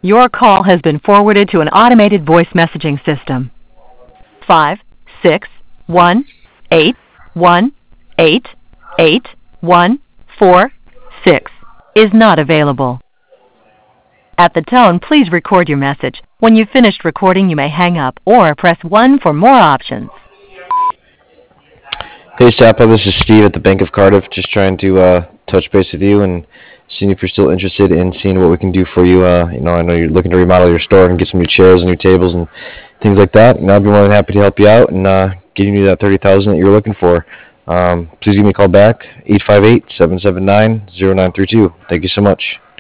Your call has been forwarded to an automated voice messaging system. 56181888146 is not available. At the tone, please record your message. When you've finished recording, you may hang up or press 1 for more options. Hey, Sapa, this is Steve at the Bank of Cardiff. Just trying to touch base with you and seeing if you're still interested in seeing what we can do for you. I know you're looking to remodel your store and get some new chairs and new tables and things like that. And I'd be more than happy to help you out and getting you that $30,000 that you're looking for. Please give me a call back, 858-779-0932. Thank you so much.